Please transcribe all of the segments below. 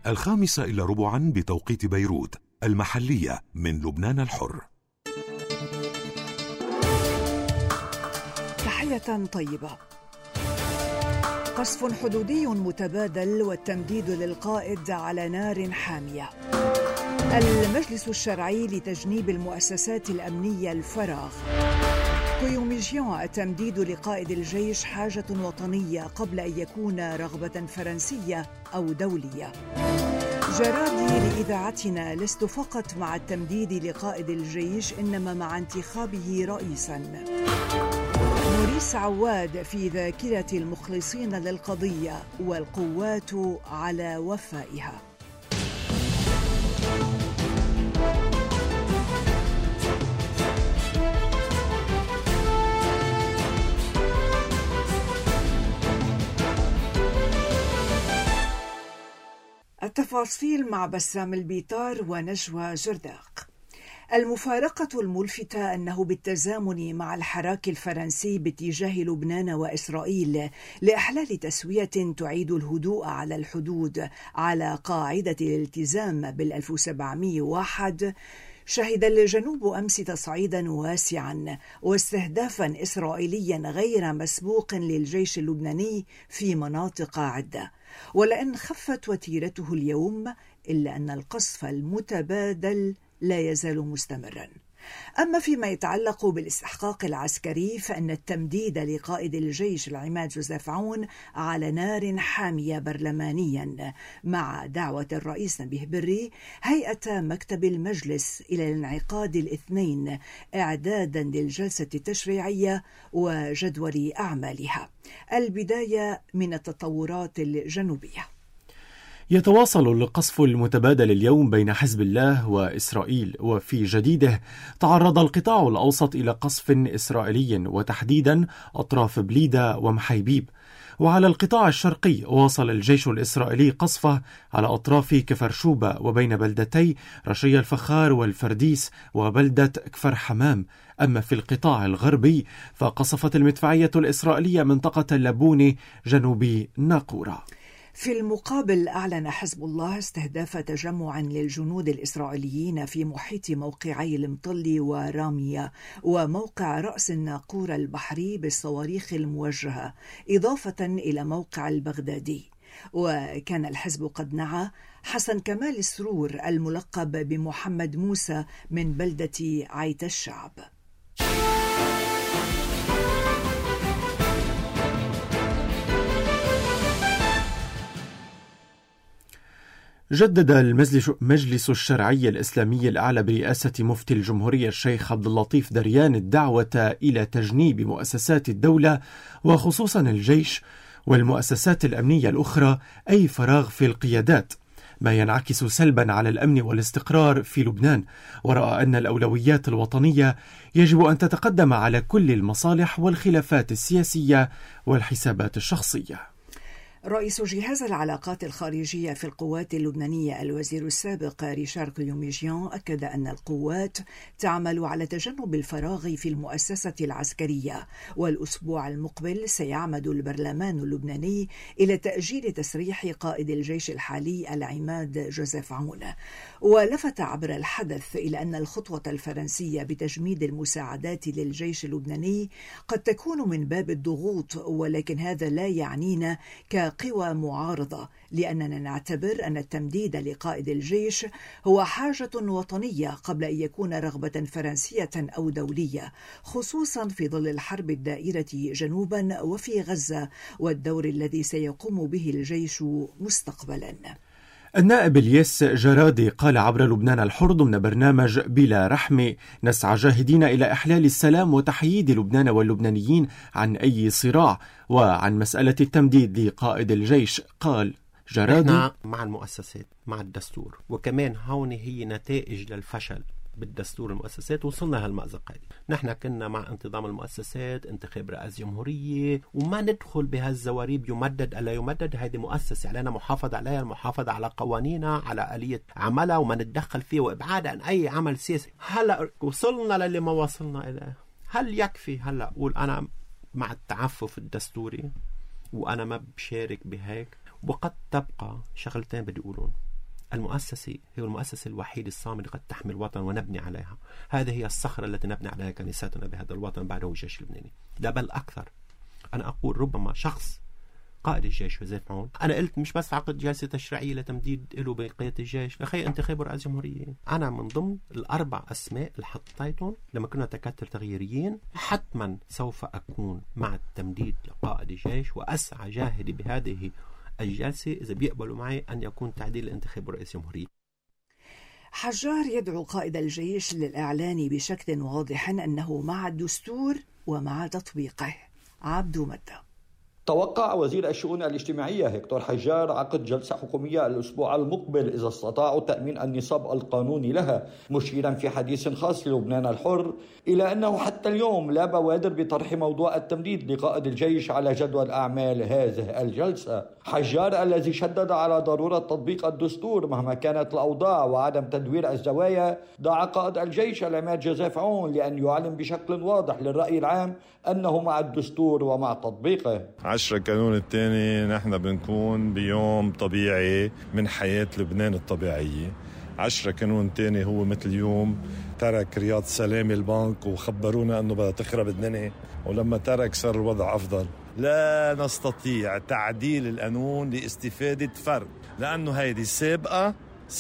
5:15 بتوقيت بيروت المحلية من لبنان الحر. تحية طيبة. قصف حدودي متبادل والتمديد للقائد على نار حامية. المجلس الشرعي لتجنيب المؤسسات الأمنية الفراغ. كويوميجيان: التمديد لقائد الجيش حاجة وطنية قبل أن يكون رغبة فرنسية أو دولية. جرادي لإذاعتنا: لست فقط مع التمديد لقائد الجيش إنما مع انتخابه رئيساً. موريس عواد: في ذاكرة المخلصين للقضية والقوات على وفائها. التفاصيل مع بسام البيطار ونجوى جرداق. المفارقة الملفتة أنه بالتزامن مع الحراك الفرنسي باتجاه لبنان وإسرائيل لإحلال تسوية تعيد الهدوء على الحدود على قاعدة الالتزام بال1701، شهد الجنوب أمس تصعيدا واسعا واستهدافا إسرائيليا غير مسبوق للجيش اللبناني في مناطق عدة. ولأن خفت وتيرته اليوم إلا أن القصف المتبادل لا يزال مستمرا. أما فيما يتعلق بالاستحقاق العسكري فإن التمديد لقائد الجيش العماد جوزيف عون على نار حامية برلمانيا مع دعوة الرئيس نبيه بري هيئة مكتب المجلس إلى الانعقاد الاثنين إعدادا للجلسة التشريعية وجدول أعمالها. البداية من التطورات الجنوبية. يتواصل القصف المتبادل اليوم بين حزب الله وإسرائيل، وفي جديده تعرض القطاع الأوسط إلى قصف إسرائيلي وتحديدا أطراف بليدة ومحيبيب. وعلى القطاع الشرقي واصل الجيش الإسرائيلي قصفه على أطراف كفر شوبة وبين بلدتي رشي الفخار والفرديس وبلدة كفر حمام. أما في القطاع الغربي فقصفت المدفعية الإسرائيلية منطقة اللبوني جنوب ناقورة. في المقابل أعلن حزب الله استهداف تجمع للجنود الإسرائيليين في محيط موقعي المطل ورامية وموقع رأس الناقورة البحري بالصواريخ الموجهة، إضافة إلى موقع البغدادي. وكان الحزب قد نعى حسن كمال السرور الملقب بمحمد موسى من بلدة عيت الشعب. جدد المجلس الشرعي الإسلامي الأعلى برئاسة مفتي الجمهورية الشيخ عبد اللطيف دريان الدعوة إلى تجنيب مؤسسات الدولة وخصوصا الجيش والمؤسسات الأمنية الأخرى أي فراغ في القيادات، ما ينعكس سلبا على الأمن والاستقرار في لبنان. ورأى أن الأولويات الوطنية يجب أن تتقدم على كل المصالح والخلافات السياسية والحسابات الشخصية. رئيس جهاز العلاقات الخارجية في القوات اللبنانية الوزير السابق ريشار كويوميجيان أكد أن القوات تعمل على تجنب الفراغ في المؤسسة العسكرية، والأسبوع المقبل سيعمد البرلمان اللبناني إلى تأجيل تسريح قائد الجيش الحالي العماد جوزيف عون. ولفت عبر الحدث إلى أن الخطوة الفرنسية بتجميد المساعدات للجيش اللبناني قد تكون من باب الضغوط، ولكن هذا لا يعنينا كقوى معارضة، لأننا نعتبر أن التمديد لقائد الجيش هو حاجة وطنية قبل أن يكون رغبة فرنسية أو دولية، خصوصا في ظل الحرب الدائرة جنوبا وفي غزة والدور الذي سيقوم به الجيش مستقبلا. النائب الياس جرادي قال عبر لبنان الحر ضمن برنامج بلا رحمة: نسعى جاهدين إلى إحلال السلام وتحييد لبنان واللبنانيين عن أي صراع. وعن مسألة التمديد لقائد الجيش قال جرادي: نحن مع المؤسسات، مع الدستور، وكمان هون هي نتائج للفشل بالدستور المؤسسات وصلنا هالمأزق هذه. نحن كنا مع انتظام المؤسسات، انتخاب رئاسة جمهورية، وما ندخل بهالزواريب يمدد ألا يمدد. هذه مؤسسة علينا محافظة عليها، المحافظة على قوانينها، على آلية عملها، وما نتدخل فيه وإبعاد عن أي عمل سياسي. هلأ وصلنا للي ما وصلنا إليه. هل يكفي هلأ أقول أنا مع التعفف الدستوري وأنا ما بشارك بهيك؟ وقد تبقى شغلتين بدي أقولون. المؤسسة هي المؤسسة الوحيدة الصامدة قد تحمي الوطن ونبني عليها. هذه هي الصخرة التي نبني عليها كنيستنا بهذا الوطن بعد هو الجيش اللبناني. لا بل أكثر، أنا أقول ربما شخص قائد الجيش جوزيف عون، أنا قلت مش بس عقد جلسة تشريعية لتمديد له بقيادة الجيش، لخي انتخاب رئاسة جمهورية. أنا من ضمن الأربع أسماء اللي حطيتهم لما كنا تكتل تغييريين، حتما سوف أكون مع التمديد لقائد الجيش، وأسعى جاهدي بهذه الجلسة إذا بيقبلوا معي أن يكون تعديل الانتخاب رئيس جمهورية. حجار يدعو قائد الجيش للإعلان بشكل واضح أنه مع الدستور ومع تطبيقه. عبد مدة. توقع وزير الشؤون الاجتماعية هيكتور حجار عقد جلسة حكومية الأسبوع المقبل إذا استطاعوا تأمين النصاب القانوني لها، مشيرا في حديث خاص للبنان الحر إلى أنه حتى اليوم لا بوادر بطرح موضوع التمديد لقائد الجيش على جدول أعمال هذه الجلسة. حجار الذي شدد على ضرورة تطبيق الدستور مهما كانت الأوضاع وعدم تدوير الزوايا، دعا قائد الجيش العماد جوزيف عون لأن يعلن بشكل واضح للرأي العام أنه مع الدستور ومع تطبيقه. 10 كانون الثاني نحن بنكون بيوم طبيعي من حياة لبنان الطبيعية. 10 كانون تاني هو مثل يوم ترك رياض سلامي البنك وخبرونا أنه بدها تخرب الدنيا، ولما ترك صار الوضع أفضل. لا نستطيع تعديل القانون لاستفادة فرد، لأنه هيدي سابقة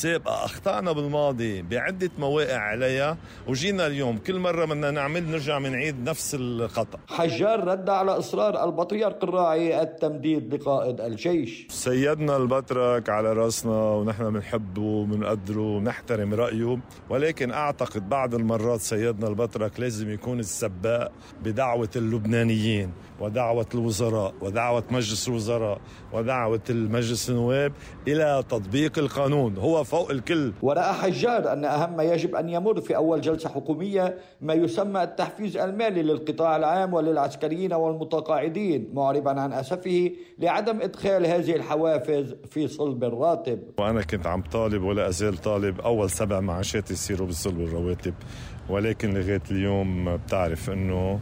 أخطأنا بالماضي بعدة مواقع عليها، وجينا اليوم كل مرة بدنا نرجع نعيد نفس الخطأ. حجار رد على إصرار البطريرك الراعي التمديد لقائد الجيش. سيدنا البطرك على رأسنا ونحن بنحبه وبنقدره ونحترم رأيه، ولكن أعتقد بعض المرات سيدنا البطرك لازم يكون السباق بدعوة اللبنانيين ودعوة الوزراء ودعوة مجلس الوزراء ودعوة المجلس النواب إلى تطبيق القانون، هو فوق الكل. ورأى حجار أن أهم ما يجب أن يمر في أول جلسة حكومية ما يسمى التحفيز المالي للقطاع العام وللعسكريين والمتقاعدين، معربا عن أسفه لعدم إدخال هذه الحوافز في صلب الراتب. وأنا كنت عم طالب ولا أزال طالب أول 7 معاشات يصيروا بصلب الرواتب، ولكن لغاية اليوم بتعرف أنه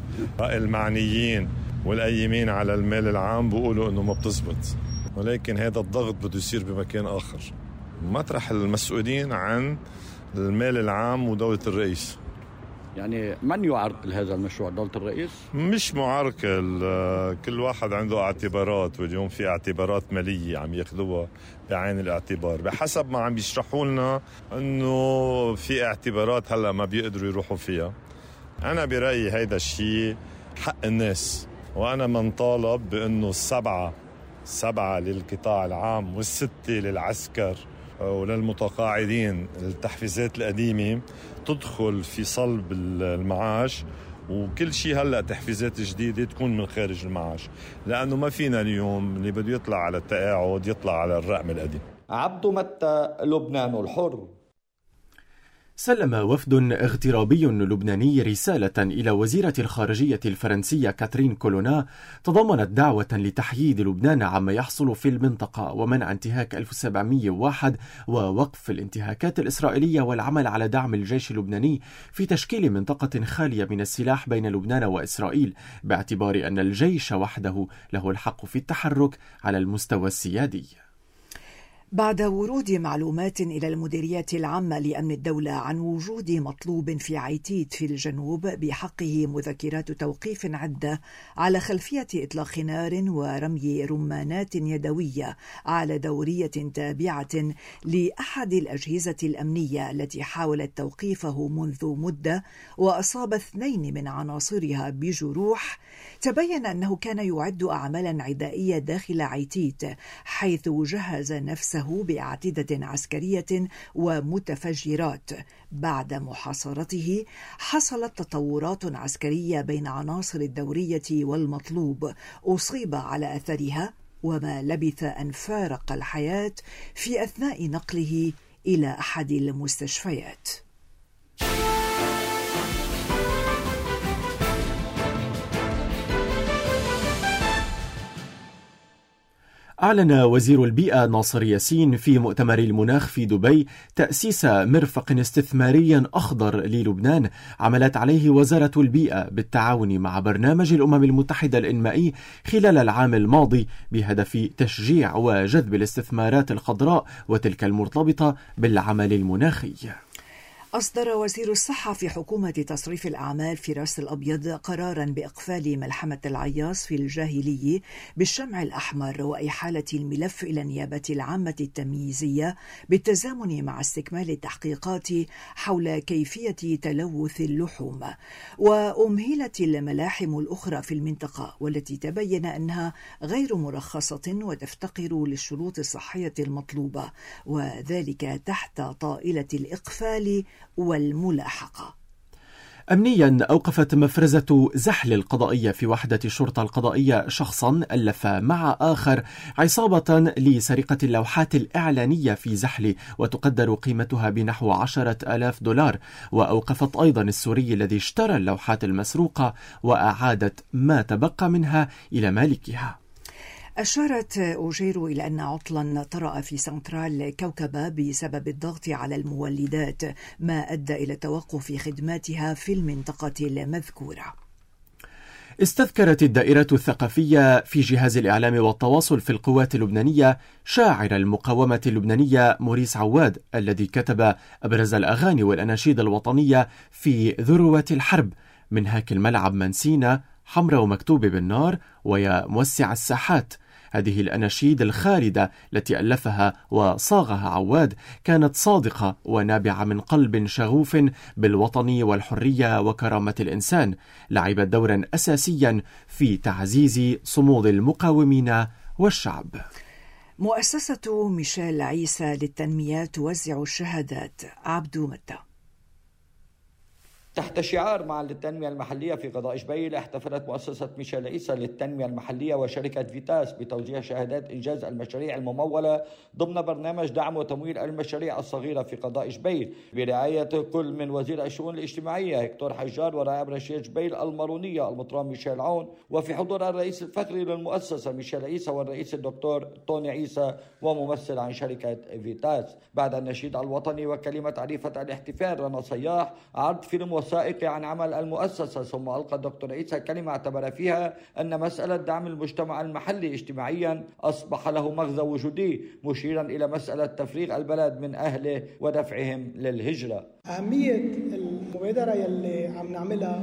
المعنيين والقيمين على المال العام بيقولوا أنه ما بتزبط، ولكن هذا الضغط بده يصير بمكان آخر، مطرح المسؤولين عن المال العام ودولة الرئيس. يعني من يعرقل هذا المشروع؟ دولة الرئيس؟ مش معرقل، كل واحد عنده اعتبارات، واليوم في اعتبارات مالية عم ياخذوها بعين الاعتبار، بحسب ما عم يشرحوا لنا انه في اعتبارات هلا ما بيقدروا يروحوا فيها. انا برأيي هيدا الشيء حق الناس، وانا من طالب بانه 7 للقطاع العام و6 للعسكر وللمتقاعدين، التحفيزات القديمة تدخل في صلب المعاش، وكل شيء هلأ تحفيزات جديدة تكون من خارج المعاش، لأنه ما فينا اليوم اللي بده يطلع على التقاعد يطلع على الرقم القديم. عبد متى، لبنان الحر. سلم وفد اغترابي لبناني رسالة إلى وزيرة الخارجية الفرنسية كاترين كولونا تضمنت دعوة لتحييد لبنان عما يحصل في المنطقة ومنع انتهاك 1701 ووقف الانتهاكات الإسرائيلية والعمل على دعم الجيش اللبناني في تشكيل منطقة خالية من السلاح بين لبنان وإسرائيل، باعتبار أن الجيش وحده له الحق في التحرك على المستوى السيادي. بعد ورود معلومات إلى المديرية العامة لأمن الدولة عن وجود مطلوب في عيتيت في الجنوب بحقه مذكرات توقيف عدة على خلفية إطلاق نار ورمي رمانات يدوية على دورية تابعة لأحد الأجهزة الأمنية التي حاولت توقيفه منذ مدة وأصاب 2 من عناصرها بجروح، تبين أنه كان يعد أعمالا عدائية داخل عيتيت، حيث جهز نفسه بأعتدة عسكرية ومتفجرات. بعد محاصرته حصلت تطورات عسكرية بين عناصر الدورية والمطلوب، أصيب على أثرها وما لبث أن فارق الحياة في أثناء نقله إلى أحد المستشفيات. أعلن وزير البيئة ناصر ياسين في مؤتمر المناخ في دبي تأسيس مرفق استثماري أخضر للبنان عملت عليه وزارة البيئة بالتعاون مع برنامج الأمم المتحدة الإنمائي خلال العام الماضي بهدف تشجيع وجذب الاستثمارات الخضراء وتلك المرتبطة بالعمل المناخي. أصدر وزير الصحة في حكومة تصريف الأعمال في راس الأبيض قراراً بإقفال ملحمة العياص في الجاهلية بالشمع الأحمر وإحالة الملف إلى النيابة العامة التمييزية بالتزامن مع استكمال التحقيقات حول كيفية تلوث اللحوم. وأمهلت الملاحم الأخرى في المنطقة والتي تبين أنها غير مرخصة وتفتقر للشروط الصحية المطلوبة، وذلك تحت طائلة الإقفال والملاحقة. أمنيا أوقفت مفرزة زحل القضائية في وحدة شرطة القضائية شخصا ألف مع آخر عصابة لسرقة اللوحات الإعلانية في زحل وتقدر قيمتها بنحو 10,000 دولار، وأوقفت أيضا السوري الذي اشترى اللوحات المسروقة وأعادت ما تبقى منها إلى مالكها. أشارت أوجيرو إلى أن عطلا طرأ في سنترال كوكبة بسبب الضغط على المولدات ما أدى إلى توقف خدماتها في المنطقة المذكورة. استذكرت الدائرة الثقافية في جهاز الإعلام والتواصل في القوات اللبنانية شاعر المقاومة اللبنانية موريس عواد الذي كتب أبرز الأغاني والأناشيد الوطنية في ذروة الحرب: من هاك الملعب منسينا، حمرة ومكتوب بالنار، ويا موسع الساحات. هذه الأناشيد الخالدة التي ألفها وصاغها عواد كانت صادقة ونابعة من قلب شغوف بالوطن والحرية وكرامة الإنسان، لعبت دورا أساسيا في تعزيز صمود المقاومين والشعب. مؤسسة ميشيل عيسى للتنمية توزع الشهادات. عبدو متى. تحت شعار معا للتنمية المحلية في قضاء جبيل، احتفلت مؤسسة ميشيل عيسى للتنمية المحلية وشركة فيتاس بتوزيع شهادات إنجاز المشاريع الممولة ضمن برنامج دعم وتمويل المشاريع الصغيرة في قضاء جبيل برعاية كل من وزير الشؤون الاجتماعية هكتور حجار ونائب رشيد جبيل المارونية المطران ميشيل عون، وفي حضور الرئيس الفخري للمؤسسة ميشيل عيسى والرئيس الدكتور توني عيسى وممثل عن شركة فيتاس. بعد النشيد الوطني وكلمة عريفة الاحتفال رنا صياح عرض فيلم وثائقي عن عمل المؤسسة، ثم ألقى الدكتور عيسى كلمة اعتبر فيها أن مسألة دعم المجتمع المحلي اجتماعيا أصبح له مغزى وجودي، مشيرا إلى مسألة تفريغ البلد من أهله ودفعهم للهجرة. أهمية المبادرة يلي عم نعملها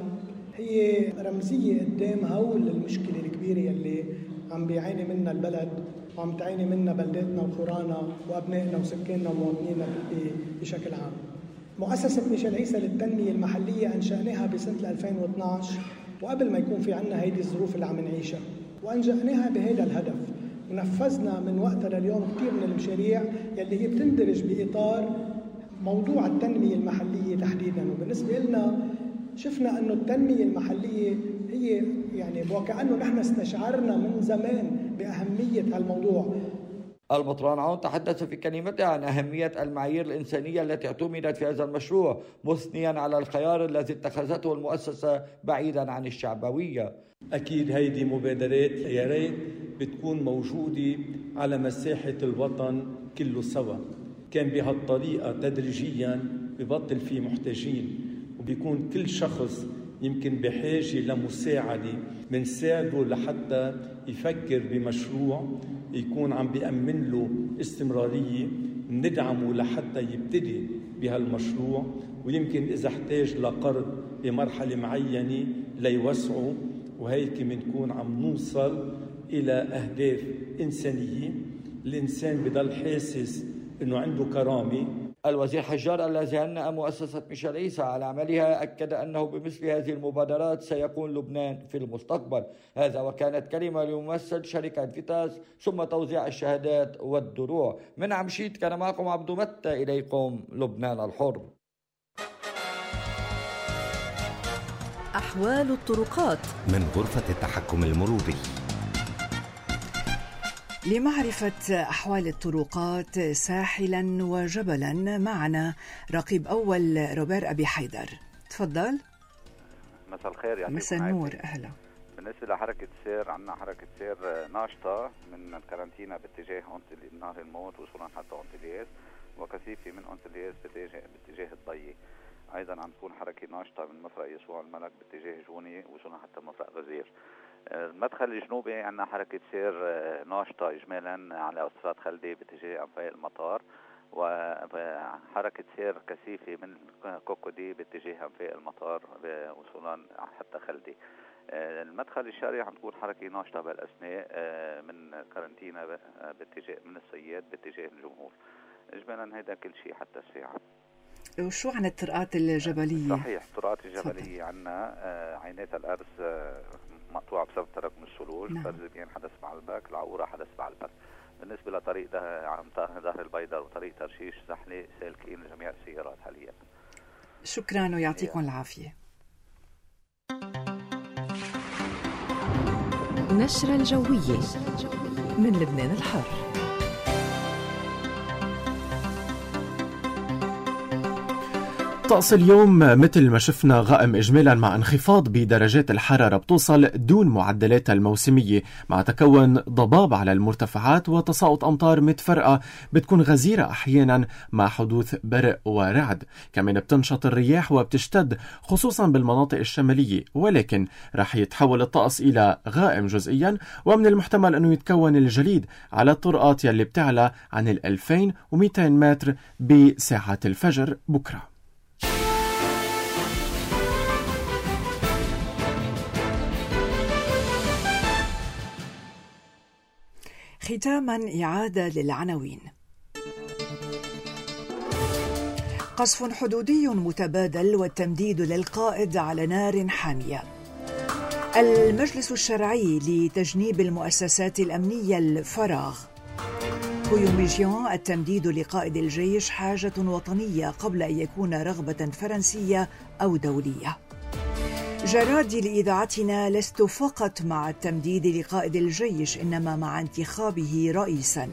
هي رمزية قدام هول المشكلة الكبيرة يلي عم بيعاني منها البلد وعم تعاني منها بلداتنا وقرانا وأبنائنا وسكاننا ومواطنينا بشكل عام. مؤسسة ميشيل عيسى للتنمية المحلية أنشأناها بسنة 2012 وقبل ما يكون في عنا هيدي الظروف اللي عم نعيشها، وأنشأناها بهذا الهدف، ونفذنا من وقتها لليوم كثير من المشاريع يلي هي بتندرج بإطار موضوع التنمية المحلية تحديدا. وبالنسبة لنا شفنا أنه التنمية المحلية هي يعني وكأنه نحن استشعرنا من زمان بأهمية هالموضوع. المطران عون تحدث في كلمته عن أهمية المعايير الإنسانية التي اعتمدت في هذا المشروع، مثنيا على الخيار الذي اتخذته المؤسسة بعيدا عن الشعبوية. أكيد هيدي مبادرات يا ريت بتكون موجودة على مساحة الوطن كله سوا، كان بهالطريقة تدريجيا ببطل في محتاجين وبيكون كل شخص يمكن بحاجة لمساعدة منساعده لحتى يفكر بمشروع يكون عم بيأمن له استمرارية، ندعمه لحتى يبتدي بهالمشروع، ويمكن إذا احتاج لقرض بمرحلة معينة ليوسعه، وهيك منكون عم نوصل إلى أهداف إنسانية. الإنسان بضل حاسس إنه عنده كرامة. الوزير حجار الذي هنأ مؤسسة ميشيل عيسى على عملها أكد أنه بمثل هذه المبادرات سيكون لبنان في المستقبل. هذا وكانت كلمة لممثل شركة فيتاس ثم توزيع الشهادات والدروع. من عمشيت كان معكم عبدو متى، إليكم لبنان الحر. أحوال الطرقات من غرفة التحكم المروري. لمعرفة أحوال الطرقات ساحلا وجبلا معنا رقيب أول روبير أبي حيدر. تفضل. مساء الخير. مساء النور. أهلا. بالنسبة لحركة سير، عندنا حركة سير ناشطة من كارنتينا باتجاه نهر الموت وصولا حتى أنطلياس، وكثيفة من أنطلياس باتجاه الضي. أيضا عم تكون حركة ناشطة من مفرق يسوع الملك باتجاه جوني وصولا حتى مفرق غزير. المدخل الجنوبي عندنا حركة سير ناشطة إجمالا على أوتوستراد خلدي باتجاه أنفاق المطار، وحركة سير كثيفة من كوكودي باتجاه أنفاق المطار وصولا حتى خلدي. المدخل الشرقي عم تكون حركة ناشطة بالأثناء من كارنتينا باتجاه من الصياد باتجاه الجمهور. إجمالا هذا كل شيء حتى الساعة. وشو عن الطرقات الجبلية؟ صحيح، الطرقات الجبلية عندنا عينات الأرز مقطوعة بسبب تراكم الثلوج. برزبيان حدث بعلبك، العقورة حدث بعلبك. بالنسبة لطريق ظهر البيضاء وطريق ترشيش زحلة سالكين لجميع السيارات حاليا. شكرا ويعطيكم العافية. نشرة الجوية من لبنان الحر. طقس اليوم مثل ما شفنا غائم إجمالا، مع انخفاض بدرجات الحرارة بتوصل دون معدلاتها الموسمية، مع تكون ضباب على المرتفعات وتساقط أمطار متفرقة بتكون غزيرة أحيانا مع حدوث برق ورعد. كمان بتنشط الرياح وبتشتد خصوصا بالمناطق الشمالية، ولكن رح يتحول الطقس إلى غائم جزئيا، ومن المحتمل أنه يتكون الجليد على الطرقات يلي بتعلى عن 2200 متر بساعات الفجر بكرة. ختاما إعادة للعناوين. قصف حدودي متبادل والتمديد للقائد على نار حامية. المجلس الشرعي لتجنيب المؤسسات الأمنية الفراغ. كويوميجيان التمديد لقائد الجيش حاجة وطنية قبل أن يكون رغبة فرنسية أو دولية. جرادي لإذاعتنا: لست فقط مع التمديد لقائد الجيش، إنما مع انتخابه رئيساً.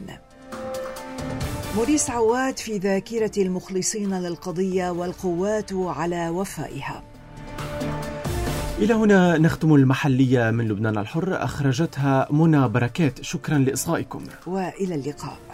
موريس عواد: في ذاكرة المخلصين للقضية والقوات على وفائها. إلى هنا نختم المحلية من لبنان الحر، أخرجتها منى بركات. شكرا لإصغائكم وإلى اللقاء.